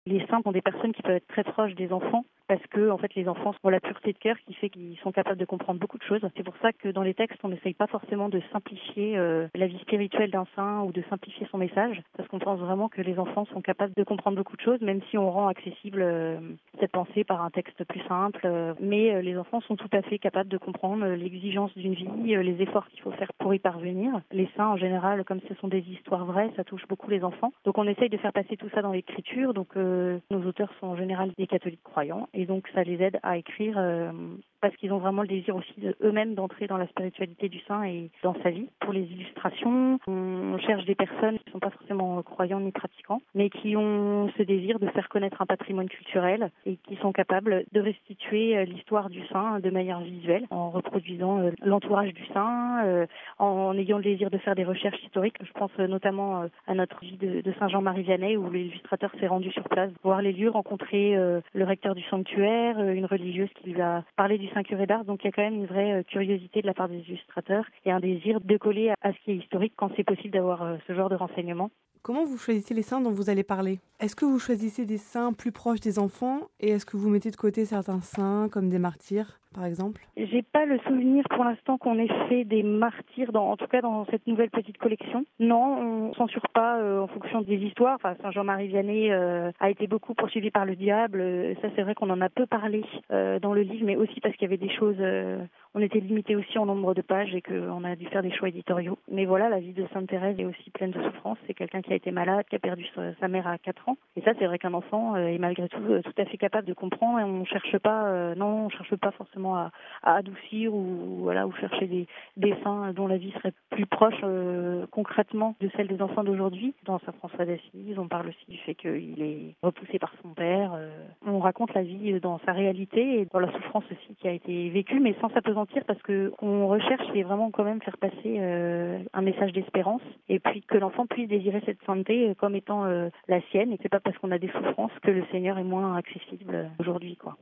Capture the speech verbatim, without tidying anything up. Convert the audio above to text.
Les saints sont des personnes qui peuvent être très proches des enfants parce que en fait, les enfants ont la pureté de cœur qui fait qu'ils sont capables de comprendre beaucoup de choses. C'est pour ça que dans les textes, on n'essaye pas forcément de simplifier euh, la vie spirituelle d'un saint ou de simplifier son message, parce qu'on pense vraiment que les enfants sont capables de comprendre beaucoup de choses, même si on rend accessible euh, cette pensée par un texte plus simple. Euh, mais euh, les enfants sont tout à fait capables de comprendre euh, l'exigence d'une vie, euh, les efforts qu'il faut faire pour y parvenir. Les saints, en général, comme ce sont des histoires vraies, ça touche beaucoup les enfants. Donc on essaye de faire passer tout ça dans l'écriture. Donc euh, nos auteurs sont en général des catholiques croyants, et donc ça les aide à écrire euh, parce qu'ils ont vraiment le désir aussi de, eux-mêmes d'entrer dans la spiritualité du saint et dans sa vie. Pour les illustrations, on cherche des personnes qui ne sont pas forcément croyants ni pratiquants, mais qui ont ce désir de faire connaître un patrimoine culturel et qui sont capables de restituer l'histoire du saint de manière visuelle, en reproduisant l'entourage du saint, en ayant le désir de faire des recherches historiques. Je pense notamment à notre vie de, de Saint-Jean-Marie Vianney, où l'illustrateur s'est rendu sur place, voir les lieux, rencontrer le recteur du sanctuaire, une religieuse qui lui a parlé du Saint-Curé d'Ars. Donc il y a quand même une vraie curiosité de la part des illustrateurs et un désir de coller à ce qui est historique quand c'est possible d'avoir ce genre de renseignements. Comment vous choisissez les saints dont vous allez parler ? Est-ce que vous choisissez des saints plus proches des enfants et est-ce que vous mettez de côté certains saints comme des martyrs, par exemple ? J'ai pas le souvenir pour l'instant qu'on ait fait des martyrs, dans, en tout cas dans cette nouvelle petite collection. Non, on censure pas euh, en fonction des histoires. Enfin, Saint Jean-Marie Vianney euh, a été beaucoup poursuivi par le diable. Ça, c'est vrai qu'on en a peu parlé euh, dans le livre, mais aussi parce qu'il y avait des choses... Euh, on était limité aussi en nombre de pages et qu'on a dû faire des choix éditoriaux. Mais voilà, la vie de Sainte Thérèse est aussi pleine de souffrance. C'est quelqu'un qui a été malade, qui a perdu sa, sa mère à quatre ans. Et ça, c'est vrai qu'un enfant euh, est malgré tout euh, tout à fait capable de comprendre. Et on cherche pas, euh, non, on cherche pas forcément à, à adoucir ou voilà ou chercher des, des saints dont la vie serait plus proche euh, concrètement de celle des enfants d'aujourd'hui. Dans Saint François d'Assise, on parle aussi du fait qu'il est repoussé par son père. Euh, on raconte la vie dans sa réalité et dans la souffrance aussi qui a été vécue, mais sans s'apesantir parce que qu'on recherche, c'est vraiment quand même faire passer euh, un message d'espérance et puis que l'enfant puisse désirer cette sainteté comme étant euh, la sienne, et c'est pas parce qu'on a des souffrances que le Seigneur est moins accessible aujourd'hui, quoi.